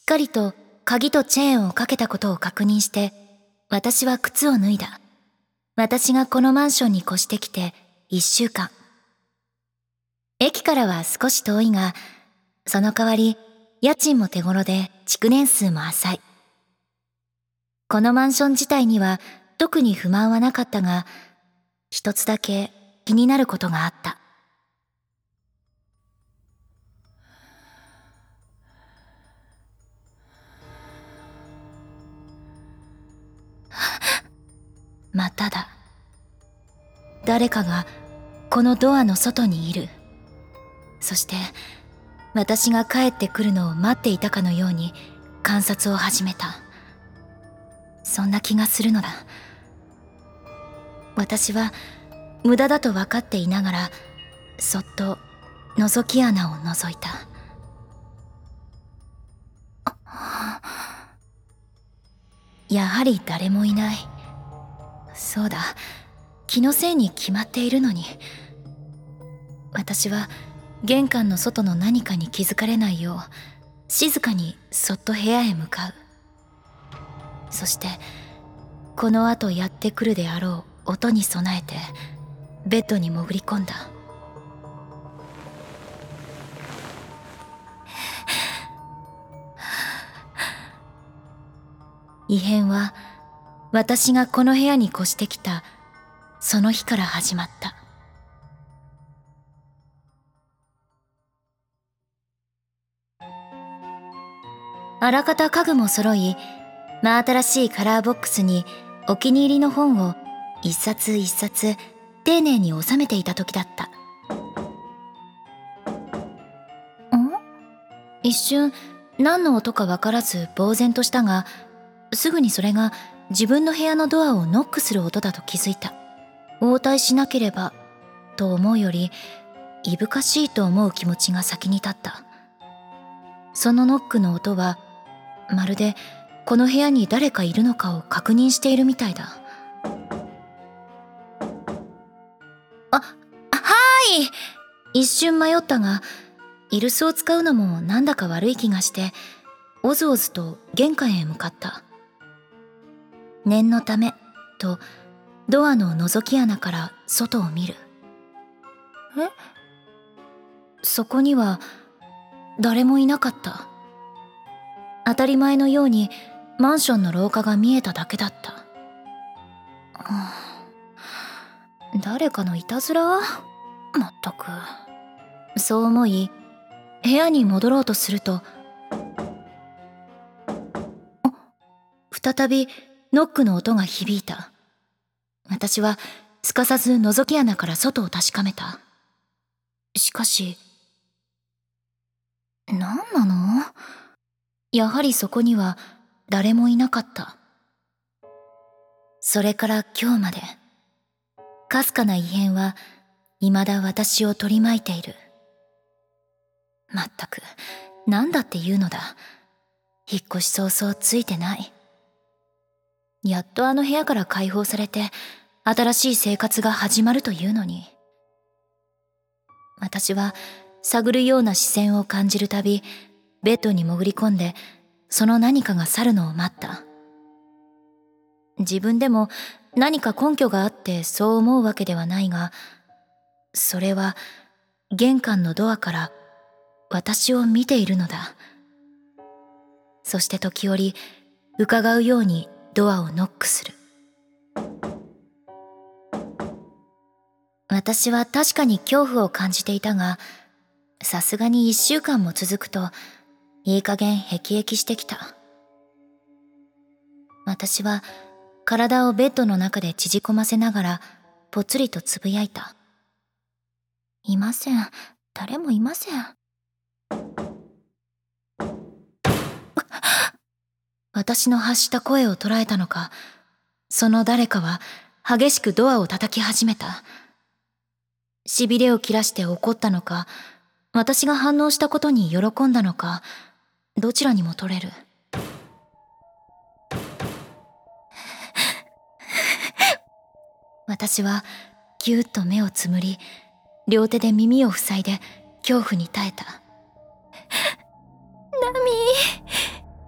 っかりと鍵とチェーンをかけたことを確認して、私は靴を脱いだ。私がこのマンションに越してきて1週間。駅からは少し遠いが、その代わり家賃も手頃で築年数も浅い。このマンション自体には特に不満はなかったが、一つだけ気になることがあった。まただ。誰かがこのドアの外にいる。そして私が帰ってくるのを待っていたかのように観察を始めた。そんな気がするのだ。私は無駄だと分かっていながら、そっと覗き穴を覗いた。やはり誰もいない。そうだ、気のせいに決まっているのに。私は玄関の外の何かに気づかれないよう、静かにそっと部屋へ向かう。そしてこの後やってくるであろう音に備えてベッドに潜り込んだ。異変は私がこの部屋に越してきたその日から始まった。あらかた家具も揃い、真新しいカラーボックスにお気に入りの本を一冊一冊丁寧に収めていた時だった。一瞬何の音か分からず呆然としたが、すぐにそれが自分の部屋のドアをノックする音だと気づいた。応対しなければと思うより、いぶかしいと思う気持ちが先に立った。そのノックの音はまるでこの部屋に誰かいるのかを確認しているみたいだ。一瞬迷ったが、居留守を使うのもなんだか悪い気がして、おずおずと玄関へ向かった。念のためとドアの覗き穴から外を見る。そこには誰もいなかった。当たり前のようにマンションの廊下が見えただけだった。誰かのいたずら？まったく。そう思い部屋に戻ろうとすると、再びノックの音が響いた。私はすかさず覗き穴から外を確かめた。しかし、何なの？やはりそこには誰もいなかった。それから今日まで、かすかな異変は未だ私を取り巻いている。まったく、何だっていうのだ。引っ越し早々ついてない。やっとあの部屋から解放されて、新しい生活が始まるというのに。私は探るような視線を感じるたび、ベッドに潜り込んで、その何かが去るのを待った。自分でも何か根拠があってそう思うわけではないが、それは玄関のドアから私を見ているのだ。そして時折伺うようにドアをノックする。私は確かに恐怖を感じていたが、さすがに1週間も続くといい加減辟易してきた。私は体をベッドの中で縮こませながらぽつりとつぶやいた。いません。誰もいません。私の発した声を捉えたのか、その誰かは激しくドアを叩き始めた。しびれを切らして怒ったのか、私が反応したことに喜んだのか、どちらにも取れる。私はぎゅーっと目をつむり、両手で耳を塞いで恐怖に耐えた。ナミー、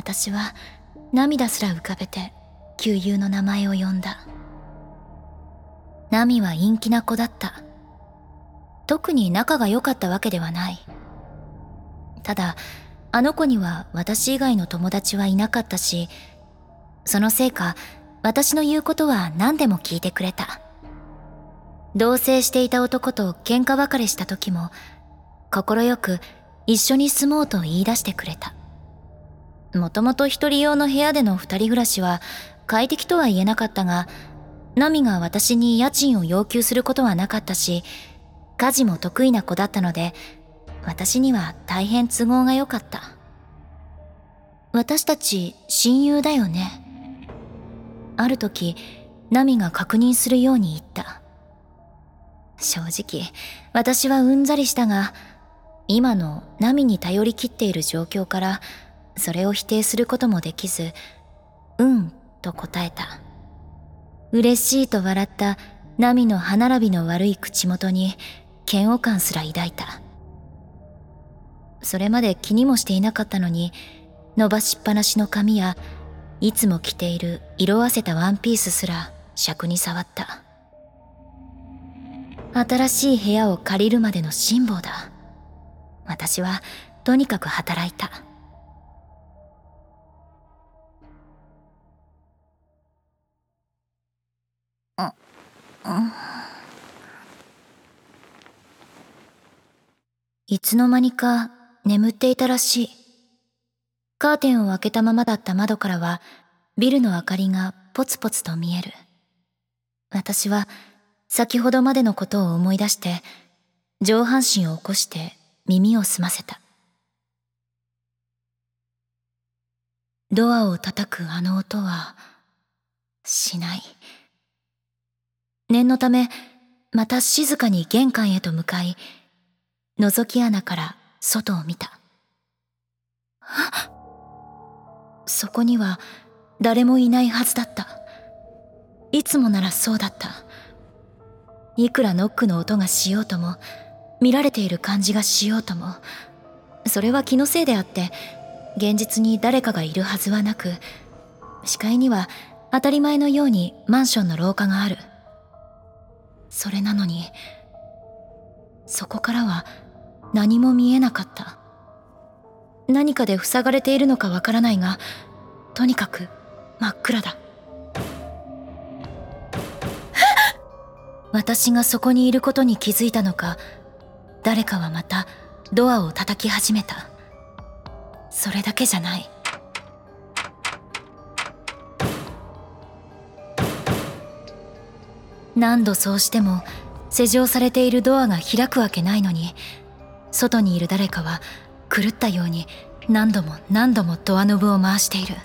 私は涙すら浮かべて旧友の名前を呼んだ。ナミは陰気な子だった。特に仲が良かったわけではない。ただ、あの子には私以外の友達はいなかったし、そのせいか私の言うことは何でも聞いてくれた。同棲していた男と喧嘩別れした時も、快く一緒に住もうと言い出してくれた。もともと一人用の部屋での二人暮らしは快適とは言えなかったが、ナミが私に家賃を要求することはなかったし、家事も得意な子だったので、私には大変都合が良かった。私たち親友だよね。ある時、ナミが確認するように言った。正直、私はうんざりしたが、今のナミに頼り切っている状況から、それを否定することもできず、うんと答えた。嬉しいと笑ったナミの歯並びの悪い口元に嫌悪感すら抱いた。それまで気にもしていなかったのに、伸ばしっぱなしの髪やいつも着ている色あせたワンピースすら癪に触った。新しい部屋を借りるまでの辛抱だ。私はとにかく働いた。いつの間にか眠っていたらしい。カーテンを開けたままだった窓からはビルの明かりがポツポツと見える。私は先ほどまでのことを思い出して上半身を起こして耳を澄ませた。ドアを叩くあの音はしない。念のためまた静かに玄関へと向かい、覗き穴から外を見た。そこには誰もいないはずだった。いつもならそうだった。いくらノックの音がしようとも、見られている感じがしようとも、それは気のせいであって、現実に誰かがいるはずはなく、視界には当たり前のようにマンションの廊下がある。それなのに、そこからは何も見えなかった。何かで塞がれているのかわからないが、とにかく真っ暗だ。私がそこにいることに気づいたのか、誰かはまたドアを叩き始めた。それだけじゃない。何度そうしても施錠されているドアが開くわけないのに、外にいる誰かは狂ったように何度も何度もドアノブを回している。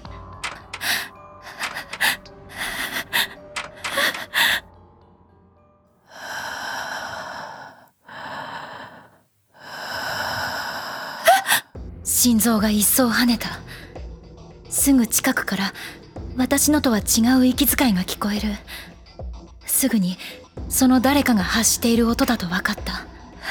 心臓が一層跳ねた。すぐ近くから私のとは違う息遣いが聞こえる。すぐにその誰かが発している音だと分かった。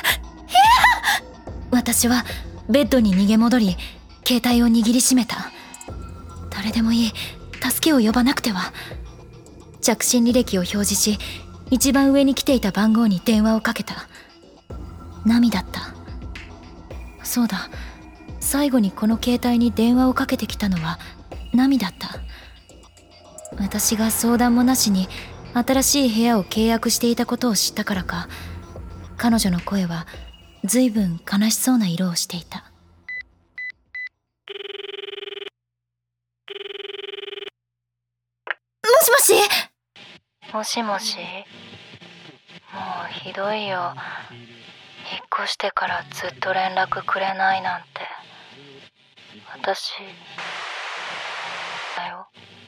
私はベッドに逃げ戻り、携帯を握りしめた。誰でもいい、助けを呼ばなくては。着信履歴を表示し、一番上に来ていた番号に電話をかけた。ナミだった。そうだ、最後にこの携帯に電話をかけてきたのはナミだった。私が相談もなしに新しい部屋を契約していたことを知ったからか、彼女の声は随分悲しそうな色をしていた。もしもし。 もしもし。もうひどいよ。引っ越してからずっと連絡くれないなんて。私だよ。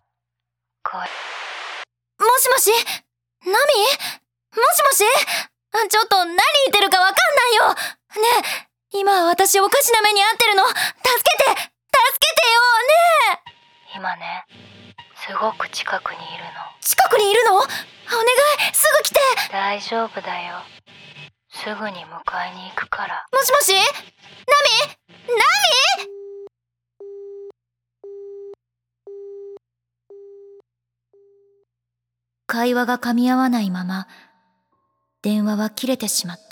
もしもし、ナミ？もしもし？ちょっと何言ってるかわかんないよ。ねえ、今私おかしな目に遭ってるの。助けてよ、ねえ。今ね、すごく近くにいるの。 近くにいるの？お願い、すぐ来て。 大丈夫だよ。すぐに迎えに行くから。 もしもし？ナミ？ 会話が噛み合わないまま電話は切れてしまった。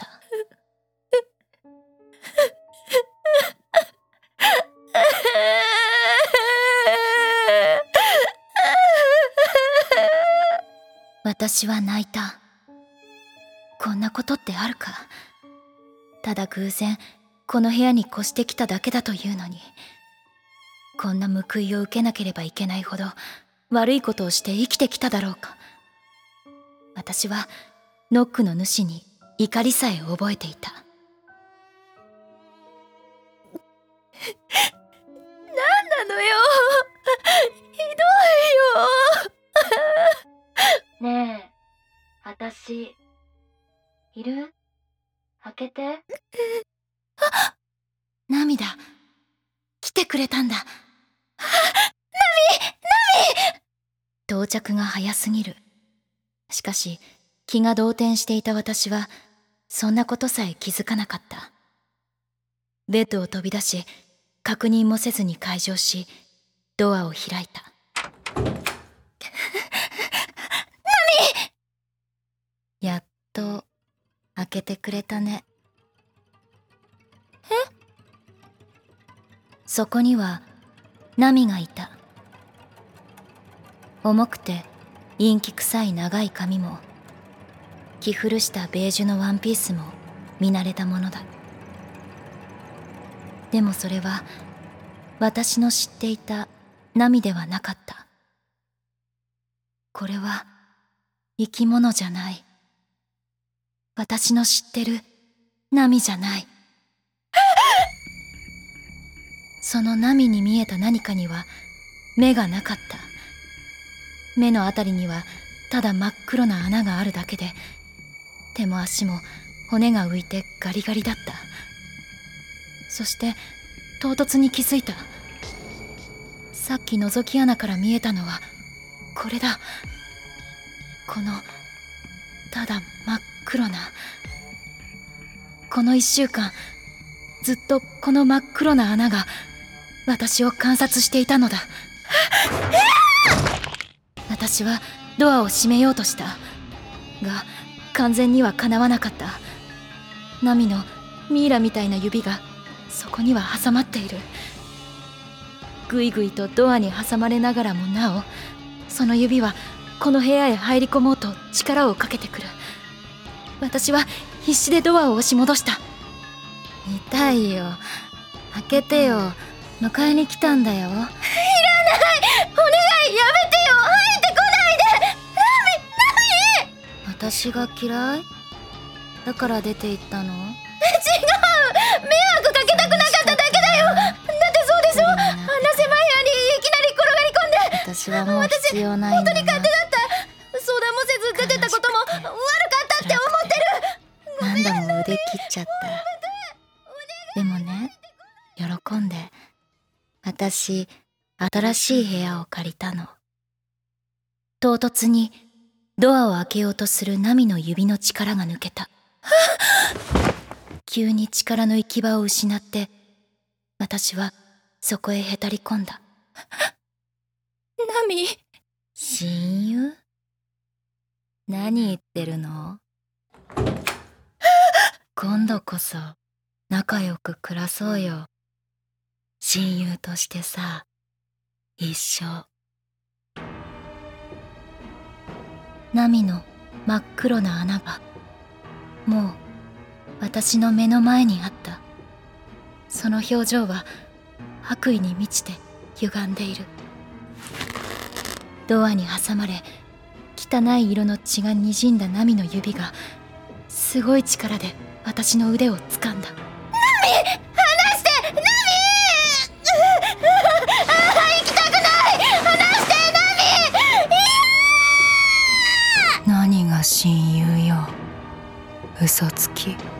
私は泣いた。こんなことってあるか。ただ偶然この部屋に越してきただけだというのに、こんな報いを受けなければいけないほど悪いことをして生きてきただろうか。私はノックの主に怒りさえ覚えていた。なんなのよ、ひどいよ。ねえ、私いる？開けて。 あ、涙、来てくれたんだ。ナミ到着が早すぎる。しかし気が動転していた私はそんなことさえ気づかなかった。ベッドを飛び出し、確認もせずに開錠し、ドアを開いた。ナミ！やっと開けてくれたね。え？そこにはナミがいた。重くて陰気臭い長い髪も、着古したベージュのワンピースも見慣れたものだ。でもそれは私の知っていたナミではなかった。これは生き物じゃない。私の知ってるナミじゃない。そのナミに見えた何かには目がなかった。目のあたりにはただ真っ黒な穴があるだけで、手も足も骨が浮いてガリガリだった。そして唐突に気づいた。さっき覗き穴から見えたのはこれだ。このただ真っ黒な、この1週間ずっとこの真っ黒な穴が私を観察していたのだ。私はドアを閉めようとしたが、完全にはかなわなかった。ナミのミイラみたいな指がそこには挟まっている。ぐいぐいとドアに挟まれながらもなお、その指はこの部屋へ入り込もうと力をかけてくる。私は必死でドアを押し戻した。痛いよ、開けてよ、迎えに来たんだよ。いらない、お願い、やめてよ、入ってこないで。ナミ、私が嫌いだから出て行ったの？違う、迷惑かけたくなかっただけだよ。だってそうでしょ、あんな狭い部屋にいきなり転がり込んで。私はもう必要ないんだな。本当に勝手だった。相談もせず出てったことも悪かったって思ってる。何度も腕切っちゃった。でもね、喜んで私新しい部屋を借りたの。唐突にドアを開けようとするナミの指の力が抜けた。急に力の行き場を失って私はそこへへたり込んだ。ナミ、親友？何言ってるの？今度こそ仲良く暮らそうよ。親友としてさ、一生。ナミの真っ黒な穴がもう私の目の前にあった。その表情は悪意に満ちて歪んでいる。ドアに挟まれ汚い色の血がにじんだナミの指がすごい力で私の腕を掴んだ。ナミ、離して！ナミ！行きたくない！離して！ナミ！何が親友よ、嘘つき。